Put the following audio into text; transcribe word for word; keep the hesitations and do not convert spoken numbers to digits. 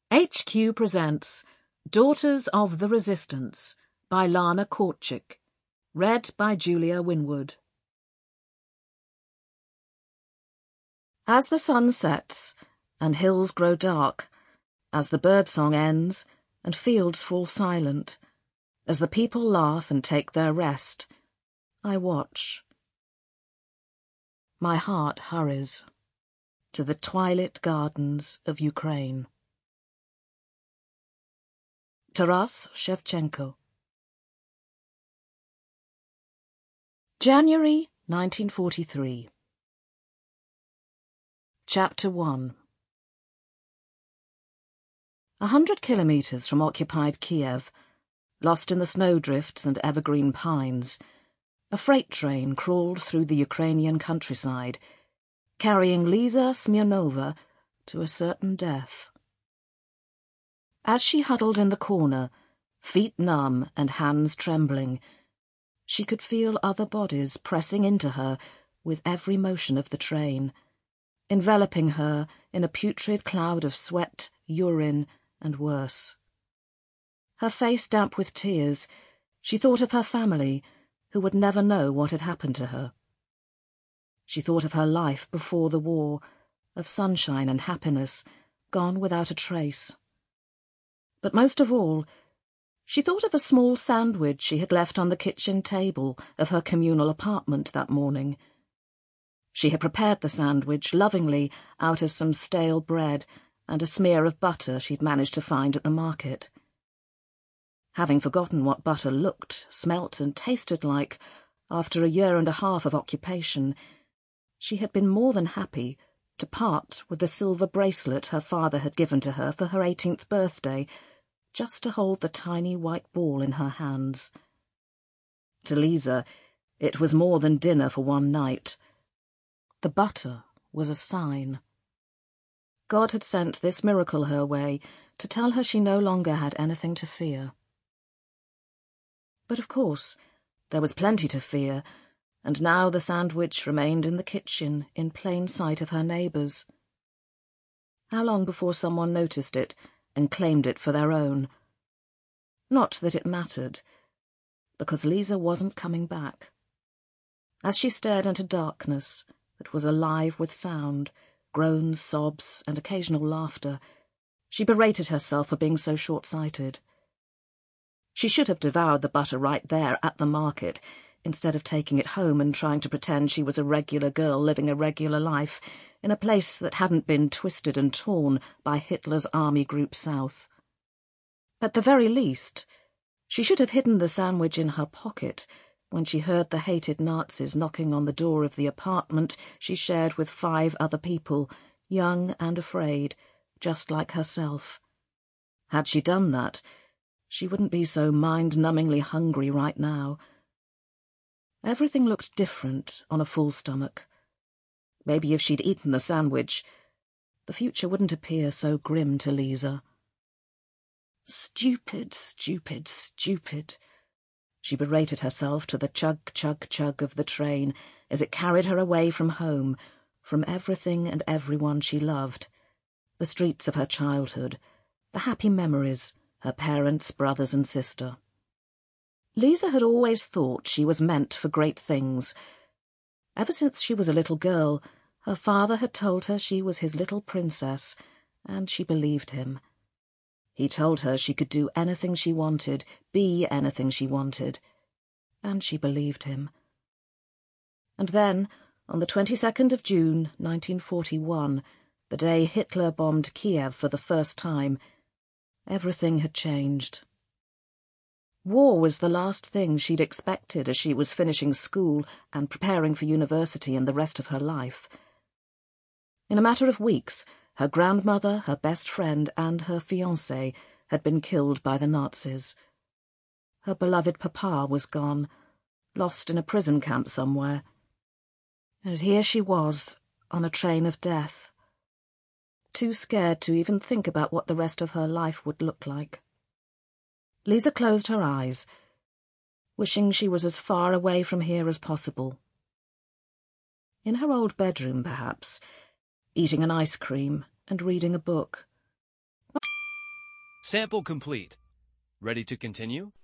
H Q presents Daughters of the Resistance by Lana Korczyk, read by Julia Winwood. As the sun sets and hills grow dark, as the birdsong ends and fields fall silent, as the people laugh and take their rest, I watch. My heart hurries to the twilit gardens of Ukraine. Taras Shevchenko. January nineteen forty-three. Chapter one. A hundred kilometres from occupied Kiev, lost in the snowdrifts and evergreen pines, a freight train crawled through the Ukrainian countryside, carrying Lisa Smirnova to a certain death. As she huddled in the corner, feet numb and hands trembling, she could feel other bodies pressing into her with every motion of the train, enveloping her in a putrid cloud of sweat, urine, and worse. Her face damp with tears, she thought of her family, who would never know what had happened to her. She thought of her life before the war, of sunshine and happiness, gone without a trace. But most of all, she thought of a small sandwich she had left on the kitchen table of her communal apartment that morning. She had prepared the sandwich lovingly out of some stale bread and a smear of butter she'd managed to find at the market. Having forgotten what butter looked, smelt, and tasted like after a year and a half of occupation, she had been more than happy to part with the silver bracelet her father had given to her for her eighteenth birthday, just to hold the tiny white ball in her hands. To Lisa, it was more than dinner for one night. The butter was a sign. God had sent this miracle her way to tell her she no longer had anything to fear. But of course, there was plenty to fear, and now the sandwich remained in the kitchen in plain sight of her neighbours. How long before someone noticed it and claimed it for their own? Not that it mattered, because Lisa wasn't coming back. As she stared into darkness that was alive with sound, groans, sobs, and occasional laughter, she berated herself for being so short-sighted. She should have devoured the butter right there at the market, instead of taking it home and trying to pretend she was a regular girl living a regular life in a place that hadn't been twisted and torn by Hitler's army group south. At the very least, she should have hidden the sandwich in her pocket when she heard the hated Nazis knocking on the door of the apartment she shared with five other people, young and afraid, just like herself. Had she done that, she wouldn't be so mind-numbingly hungry right now. Everything looked different on a full stomach. Maybe if she'd eaten the sandwich, the future wouldn't appear so grim to Lisa. Stupid, stupid, stupid. She berated herself to the chug-chug-chug of the train as it carried her away from home, from everything and everyone she loved, the streets of her childhood, the happy memories, her parents, brothers and sister. Lisa had always thought she was meant for great things. Ever since she was a little girl, her father had told her she was his little princess, and she believed him. He told her she could do anything she wanted, be anything she wanted, and she believed him. And then, on the twenty-second of June, nineteen forty-one, the day Hitler bombed Kiev for the first time, everything had changed. War was the last thing she'd expected as she was finishing school and preparing for university and the rest of her life. In a matter of weeks, her grandmother, her best friend, and her fiancé had been killed by the Nazis. Her beloved papa was gone, lost in a prison camp somewhere. And here she was, on a train of death, too scared to even think about what the rest of her life would look like. Lisa closed her eyes, wishing she was as far away from here as possible. In her old bedroom, perhaps, eating an ice cream and reading a book. Sample complete. Ready to continue?